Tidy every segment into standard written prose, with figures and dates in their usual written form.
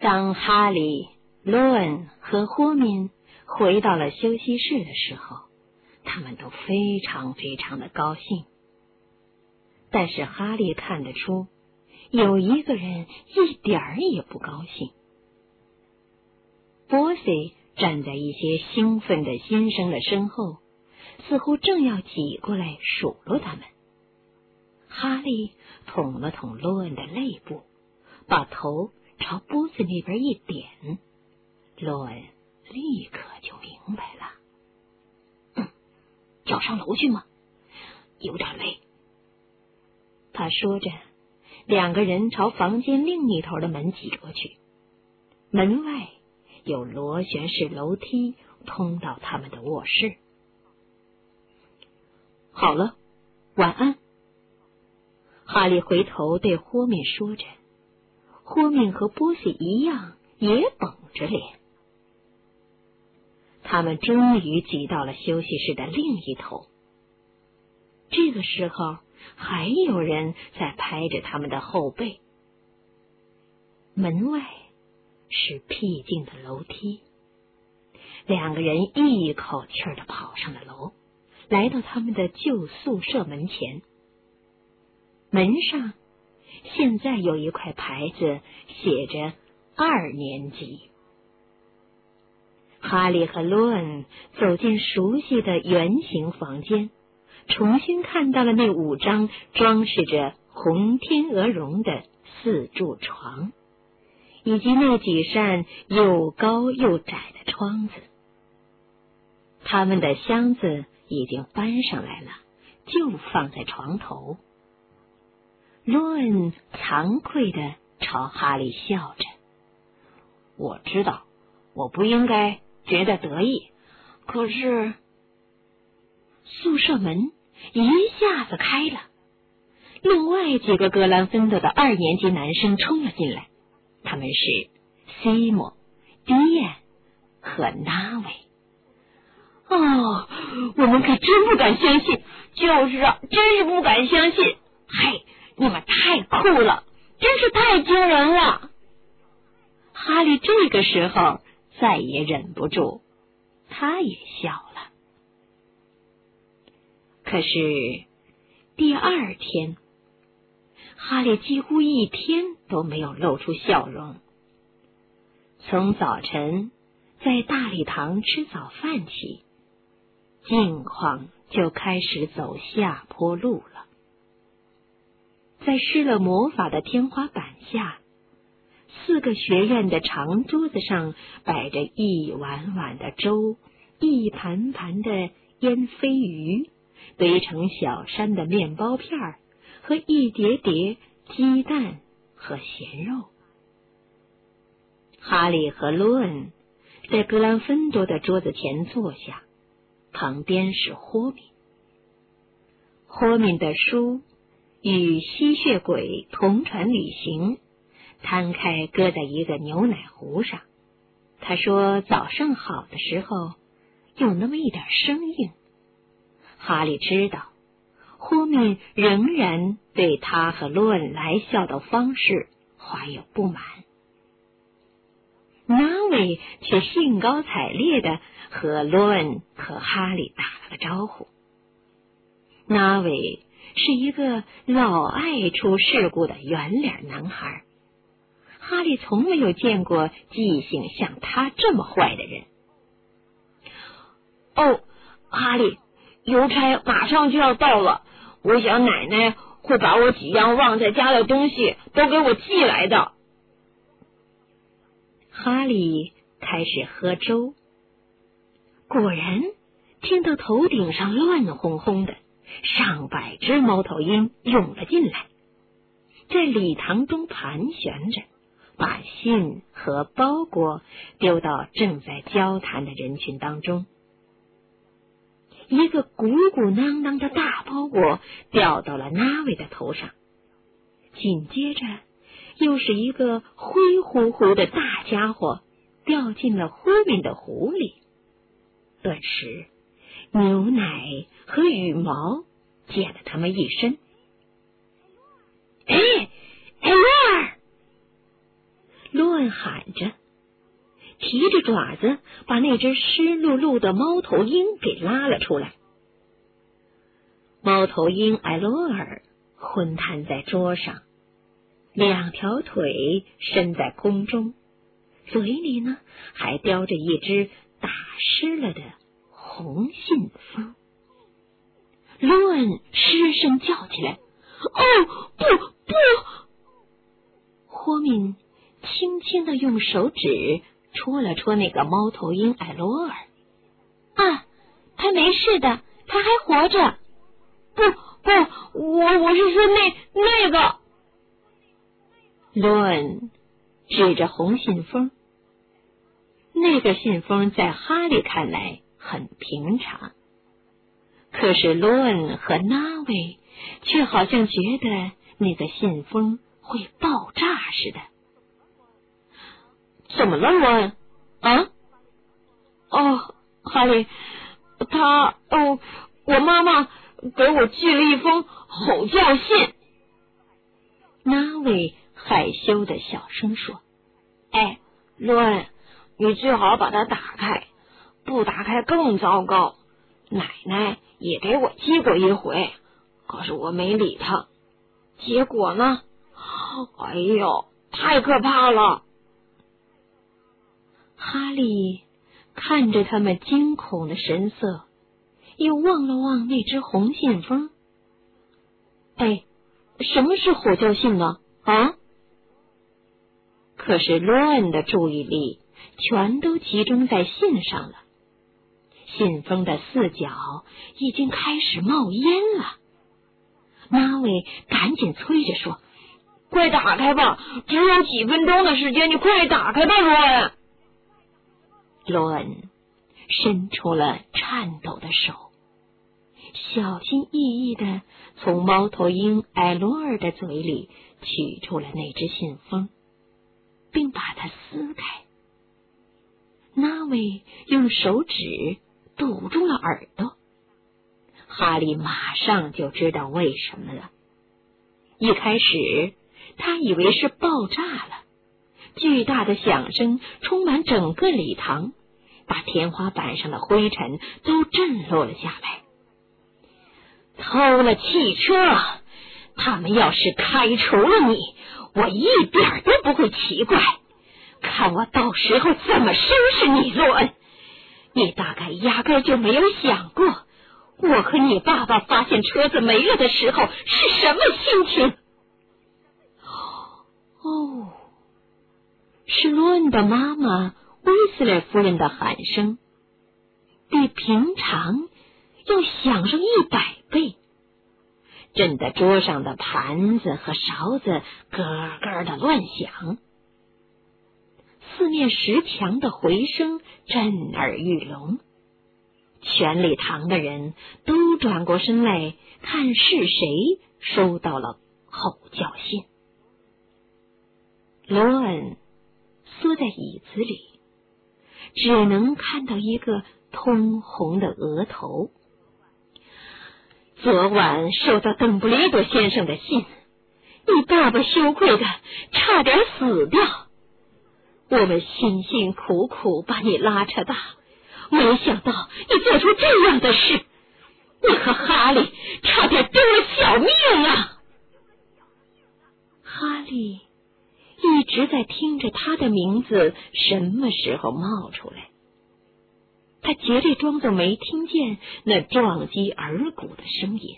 当哈利、罗恩和霍敏回到了休息室的时候，他们都非常非常的高兴。但是哈利看得出，有一个人一点儿也不高兴。波西站在一些兴奋的新生的身后，似乎正要挤过来数落他们。哈利捅了捅罗恩的肋部，把头朝波西那边一点，罗恩立刻就明白了。要上楼去吗？有点累。他说着，两个人朝房间另一头的门挤过去。门外有螺旋式楼梯通到他们的卧室。好了，晚安。哈利回头对霍敏说着，霍敏和波西一样也绷着脸。他们终于挤到了休息室的另一头。这个时候，还有人在拍着他们的后背。门外是僻静的楼梯，两个人一口气儿地跑上了楼，来到他们的旧宿舍门前。门上现在有一块牌子，写着2年级。哈利和罗恩走进熟悉的圆形房间，重新看到了那5张装饰着红天鹅绒的4柱床，以及那几扇又高又窄的窗子。他们的箱子已经搬上来了，就放在床头。罗恩惭愧地朝哈利笑着：我知道我不应该觉得得意，可是……宿舍门一下子开了，另外几个格兰芬多的2年级男生冲了进来，他们是西莫、迪恩和纳维。我们可真不敢相信，就是啊，真是不敢相信。嘿，你们太酷了，真是太惊人了。哈利这个时候再也忍不住，他也笑了。可是第2天，哈利几乎一天都没有露出笑容。从早晨在大礼堂吃早饭起，境况就开始走下坡路了。在施了魔法的天花板下，4个学院的长桌子上摆着一碗碗的粥，一盘盘的腌鲱鱼，堆成小山的面包片和一叠叠鸡蛋和咸肉。哈利和罗恩在格兰芬多的桌子前坐下，旁边是霍敏。霍敏的书与吸血鬼同船旅行摊开搁在一个牛奶壶上。他说早上好的时候有那么一点生硬。哈利知道霍敏仍然对他和罗恩来笑的方式怀有不满。纳维却兴高采烈地和罗恩和哈利打了个招呼。纳维是一个老爱出事故的圆脸男孩，哈利从没有见过记性像他这么坏的人。哈利，邮差马上就要到了，我想奶奶会把我几样忘在家的东西都给我寄来的。哈利开始喝粥，果然听到头顶上乱哄哄的，上百只猫头鹰涌了进来，在礼堂中盘旋着，把信和包裹丢到正在交谈的人群当中。一个鼓鼓囊囊的大包裹掉到了纳维的头上，紧接着又是一个灰乎乎的大家伙掉进了霍敏的壶里。顿时牛奶和羽毛溅了他们一身。罗尔！ 罗恩喊着，提着爪子把那只湿漉漉的猫头鹰给拉了出来。猫头鹰艾罗尔昏瘫在桌上，两条腿伸在空中，嘴里呢还叼着一只打湿了的红信封。罗恩失声叫起来：“哦，不！”霍敏轻轻地用手指戳了戳那个猫头鹰艾罗尔。啊，他没事的，他还活着。不，我是说那个。罗恩指着红信封，那个信封在哈利看来很平常，可是罗恩和那位却好像觉得那个信封会爆炸似的。怎么了，罗恩？啊？哦，哈利，我妈妈给我寄了一封吼叫信。那位害羞的小声说：“哎，罗恩，你最好把它打开，不打开更糟糕。奶奶也给我寄过一回，可是我没理她。结果呢？哎呦，太可怕了！”哈利看着他们惊恐的神色，又望了望那只红信封。哎，什么是吼叫信呢？啊？可是罗恩的注意力全都集中在信上了，信封的四角已经开始冒烟了。那位赶紧催着说：“快打开吧，只有几分钟的时间，你快打开吧，罗恩。”罗恩伸出了颤抖的手，小心翼翼地从猫头鹰艾罗尔的嘴里取出了那只信封，并把它撕开。那位用手指堵住了耳朵，哈利马上就知道为什么了。一开始他以为是爆炸了，巨大的响声充满整个礼堂，把天花板上的灰尘都震落了下来。偷了汽车，他们要是开除了你，我一点都不会奇怪。看我到时候怎么收拾你，罗恩！你大概压根就没有想过，我和你爸爸发现车子没了的时候是什么心情。哦，是罗恩的妈妈威斯勒夫人的喊声，比平常要响上100倍，震得桌上的盘子和勺子咯咯的乱响。四面石墙的回声震耳欲聋，全礼堂的人都转过身来看是谁收到了吼叫信。罗恩缩在椅子里，只能看到一个通红的额头。昨晚收到邓布利多先生的信，你爸爸羞愧的差点死掉。我们辛辛苦苦把你拉扯大，没想到你做出这样的事，你和哈利差点丢了小命啊！哈利一直在听着他的名字什么时候冒出来，他竭力装作没听见那撞击耳骨的声音。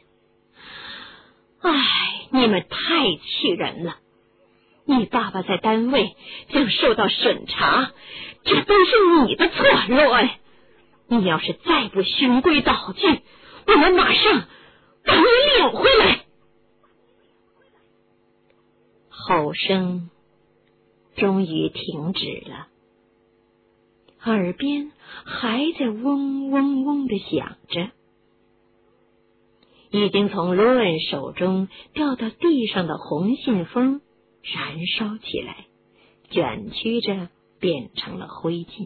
唉，你们太气人了！你爸爸在单位将受到审查，这都是你的错，罗恩！你要是再不循规蹈矩，我们马上把你领回来。吼声终于停止了，耳边还在嗡嗡嗡地响着。已经从罗恩手中掉到地上的红信封燃烧起来，卷曲着变成了灰烬。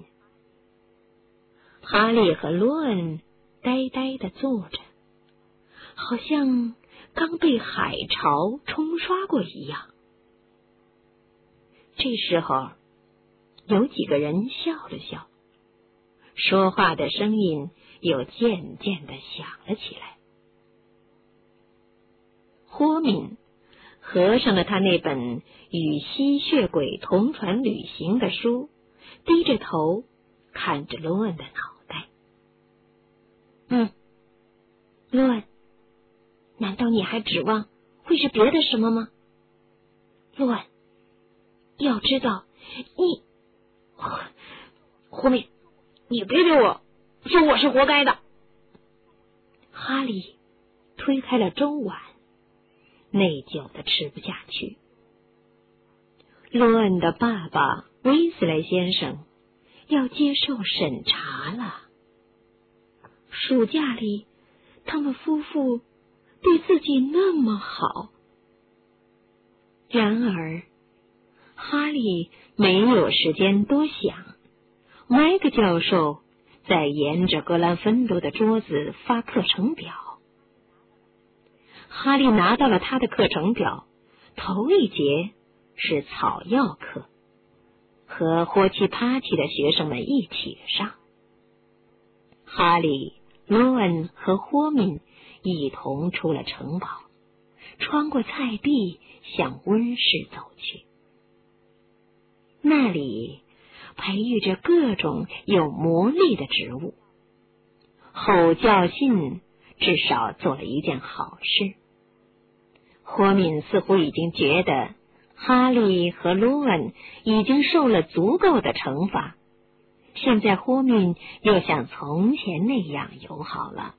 哈利和罗恩呆呆地坐着，好像刚被海潮冲刷过一样。 这时候，有几个人笑了笑，说话的声音又渐渐的响了起来。霍敏合上了他那本与吸血鬼同船旅行的书，低着头看着罗恩的脑袋。罗恩，难道你还指望会是别的什么吗？罗恩，要知道霍敏，你别给我说我是活该的。哈利推开了粥碗，内疚的吃不下去。罗恩的爸爸威斯莱先生要接受审查了。暑假里，他们夫妇对自己那么好。然而，哈利没有时间多想。麦克教授在沿着格兰芬多的桌子发课程表。哈利拿到了他的课程表，头一节是草药课，和霍奇帕奇的学生们一起上。哈利、罗恩和霍敏一同出了城堡，穿过菜地向温室走去。那里培育着各种有魔力的植物。吼叫信至少做了一件好事。霍敏似乎已经觉得哈利和罗恩已经受了足够的惩罚，现在霍敏又像从前那样友好了。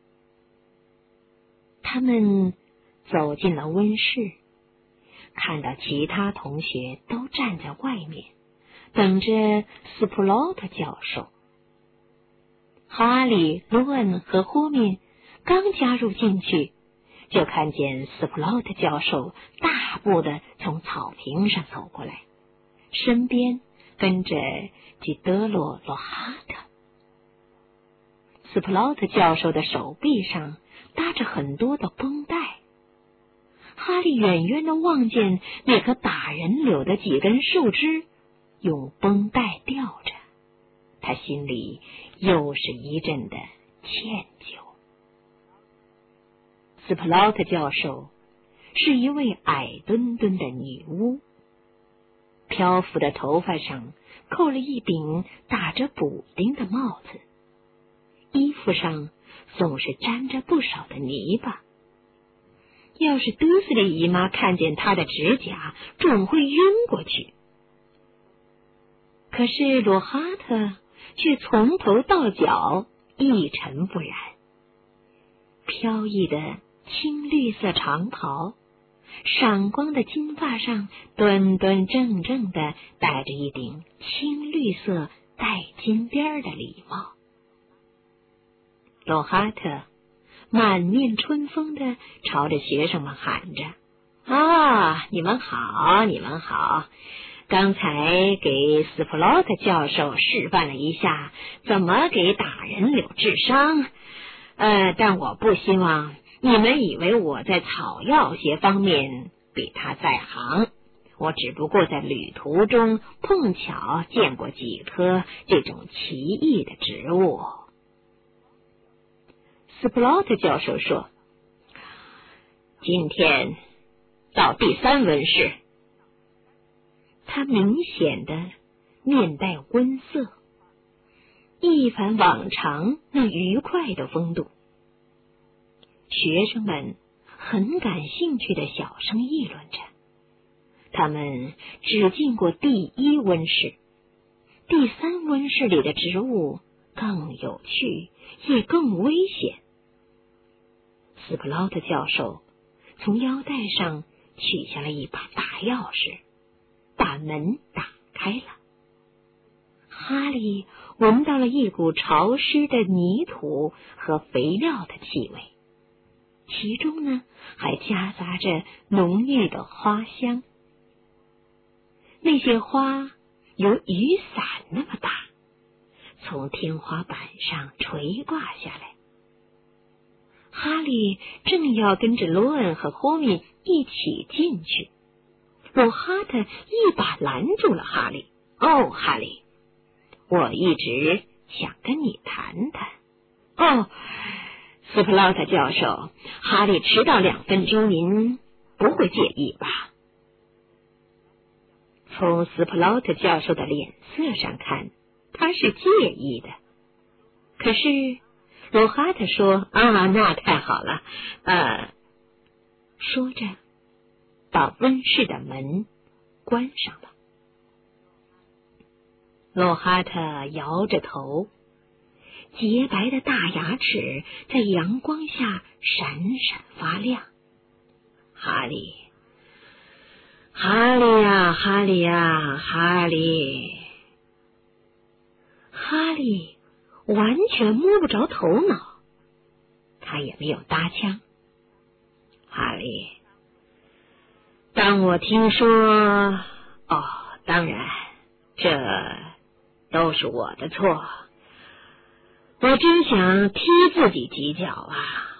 他们走进了温室，看到其他同学都站在外面等着斯普劳特教授。哈利、罗恩和霍敏刚加入进去，就看见斯普劳特教授大步的从草坪上走过来，身边跟着吉德罗·罗哈特。斯普劳特教授的手臂上搭着很多的绷带。哈利远远的望见那棵打人柳的几根树枝用绷带吊着，他心里又是一阵的歉疚。斯普劳特教授是一位矮墩墩的女巫，漂浮的头发上扣了一顶打着补丁的帽子，衣服上总是沾着不少的泥巴。要是德斯里姨妈看见她的指甲，准会晕过去。可是罗哈特却从头到脚一尘不染，飘逸的青绿色长袍，闪光的金发上端端正正的戴着一顶青绿色带金边的礼帽。罗哈特满面春风的朝着学生们喊着：你们好，你们好！刚才给斯普劳特教授示范了一下怎么给打人柳治伤，但我不希望你们以为我在草药学方面比他在行，我只不过在旅途中碰巧见过几棵这种奇异的植物。斯普劳特教授说：今天到第3温室。他明显的面带温色，一反往常那愉快的风度。学生们很感兴趣的小声议论着，他们只进过第1温室，第3温室里的植物更有趣，也更危险。斯普劳特教授从腰带上取下了一把大钥匙，把门打开了。哈利闻到了一股潮湿的泥土和肥料的气味，其中呢还夹杂着浓郁的花香。那些花有雨伞那么大，从天花板上垂挂下来。哈利正要跟着罗恩和霍米一起进去， 鲁哈特一把拦住了哈利。哦，哈利，我一直想跟你谈谈。哦，斯普劳特教授，哈利迟到2分钟，您不会介意吧？从斯普劳特教授的脸色上看，他是介意的。可是鲁哈特说：“啊，那太好了。”说着，把温室的门关上了。鲁哈特摇着头，洁白的大牙齿在阳光下闪闪发亮。哈利，哈利呀，哈利呀，哈利！哈利完全摸不着头脑，他也没有搭腔。哈利，当我听说，当然，这都是我的错，我真想踢自己几脚啊！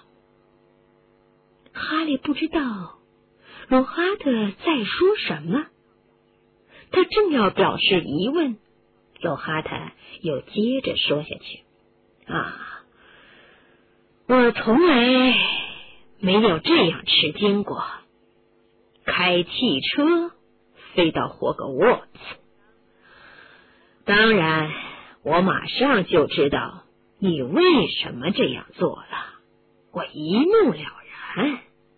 哈利不知道鲁哈特在说什么，他正要表示疑问，鲁哈特又接着说下去：“我从来没有这样吃惊过，开汽车飞到霍格沃茨。当然，我马上就知道你为什么这样做了，我一目了然。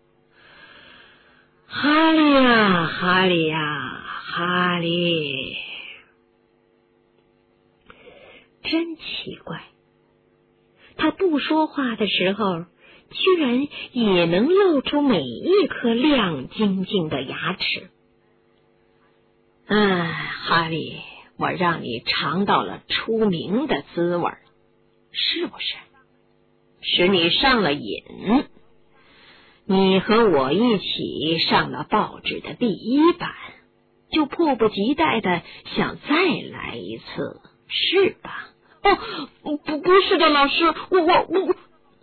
哈利呀，哈利呀，哈利！真奇怪，他不说话的时候，居然也能露出每一颗亮晶晶的牙齿。哈利，我让你尝到了出名的滋味，是不是？使你上了瘾，你和我一起上了报纸的第1版，就迫不及待的想再来一次，是吧？不是的，老师，我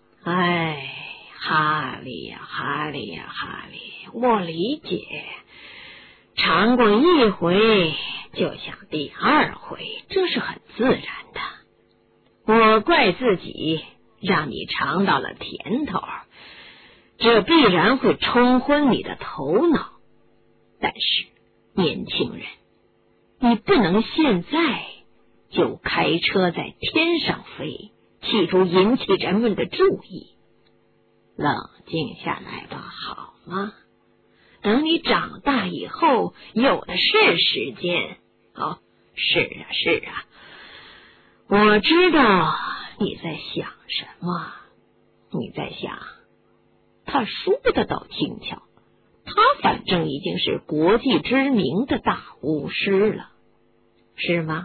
哈利呀，哈利呀，哈利，我理解，尝过1回就想第2回，这是很自然的。我怪自己让你尝到了甜头，这必然会冲昏你的头脑。但是，年轻人，你不能现在就开车在天上飞，企图引起人们的注意。冷静下来吧，好吗？等你长大以后，有的是时间。是啊，我知道你在想什么。你在想，他说的倒轻巧，他反正已经是国际知名的大巫师了，是吗？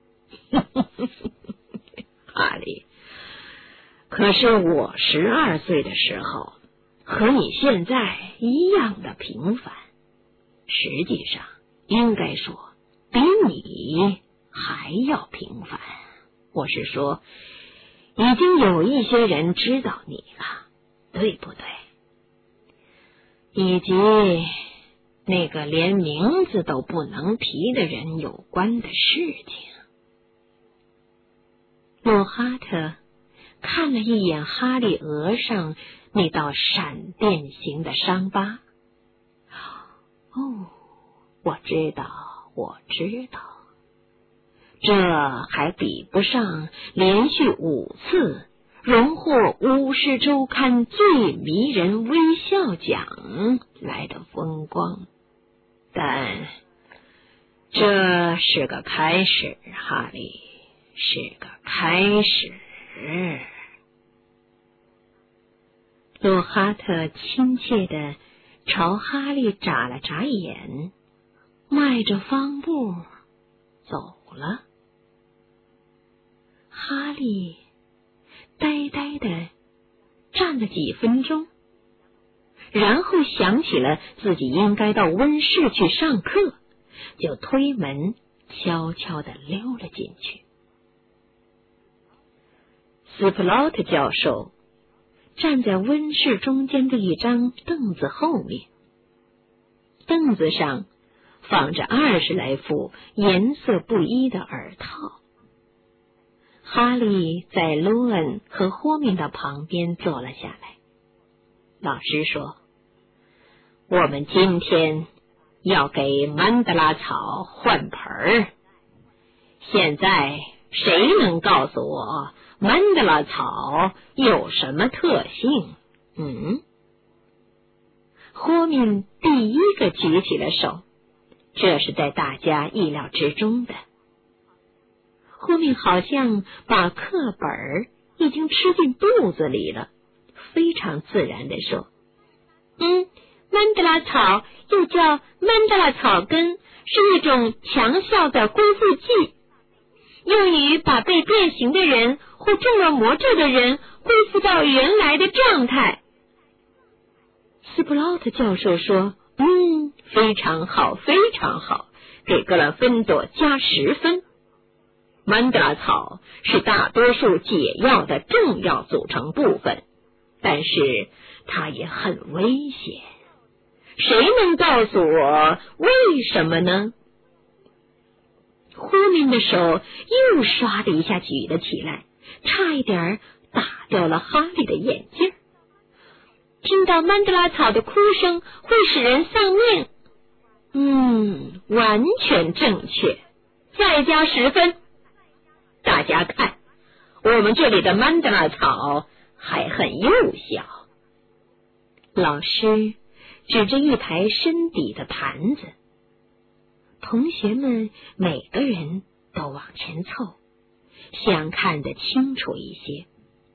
哈利，可是我12岁的时候和你现在一样的平凡，实际上应该说比你还要平凡。我是说，已经有一些人知道你了，对不对？以及那个连名字都不能提的人有关的事情。鲁哈特看了一眼哈利额上那道闪电形的伤疤。我知道，这还比不上连续5次荣获巫师周刊最迷人微笑奖来的风光，但这是个开始，哈利，是个开始。鲁哈特亲切地朝哈利眨了眨眼，迈着方步走了。哈利呆呆地站了几分钟，然后想起了自己应该到温室去上课，就推门悄悄地溜了进去。斯普劳特教授站在温室中间的一张凳子后面，凳子上放着20来副颜色不一的耳套。哈利在罗恩和霍明的旁边坐了下来。老师说：“我们今天要给曼德拉草换盆儿。现在谁能告诉我曼德拉草有什么特性？”霍明第一个举起了手，这是在大家意料之中的。霍明好像把课本已经吃进肚子里了，非常自然地说：“曼德拉草又叫曼德拉草根，是一种强效的恢复剂，用于把被变形的人或中了魔咒的人恢复到原来的状态。”斯普劳特教授说：“非常好，非常好，给格兰芬多加10分。曼德拉草是大多数解药的重要组成部分，但是它也很危险。谁能告诉我为什么呢？”霍明的手又唰的一下举了起来，差一点打掉了哈利的眼镜。听到曼德拉草的哭声会使人丧命。完全正确，再加10分。大家看，我们这里的曼德拉草还很幼小。老师指着一排深底的盘子，同学们每个人都往前凑，想看得清楚一些。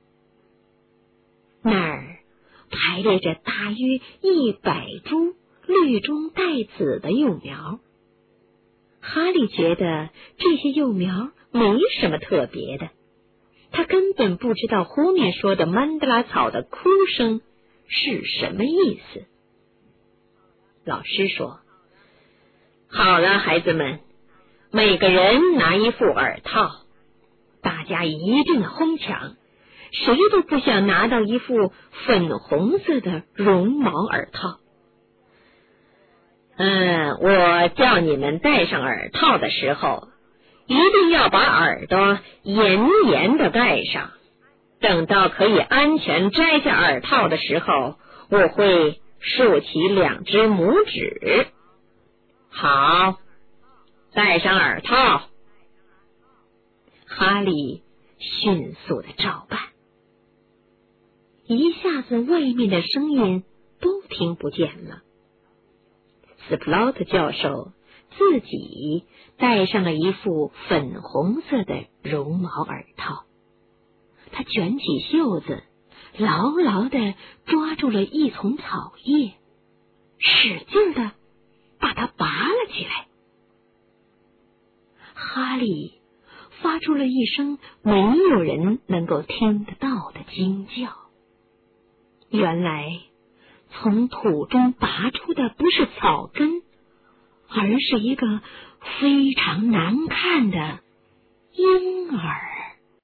那儿排列着大约100株绿中带紫的幼苗。哈利觉得这些幼苗没什么特别的，他根本不知道后面说的曼德拉草的哭声是什么意思。老师说：“好了，孩子们，每个人拿一副耳套。”大家一阵哄抢，谁都不想拿到一副粉红色的绒毛耳套。我叫你们戴上耳套的时候，一定要把耳朵严严的盖上。等到可以安全摘下耳套的时候，我会竖起2只拇指。好，戴上耳套。哈利迅速的照办，一下子外面的声音都听不见了。斯普劳特教授自己戴上了一副粉红色的绒毛耳套，他卷起袖子，牢牢地抓住了一丛草叶，使劲地把它拔了起来。哈利发出了一声没有人能够听得到的惊叫。原来从土中拔出的不是草根，而是一个非常难看的婴儿。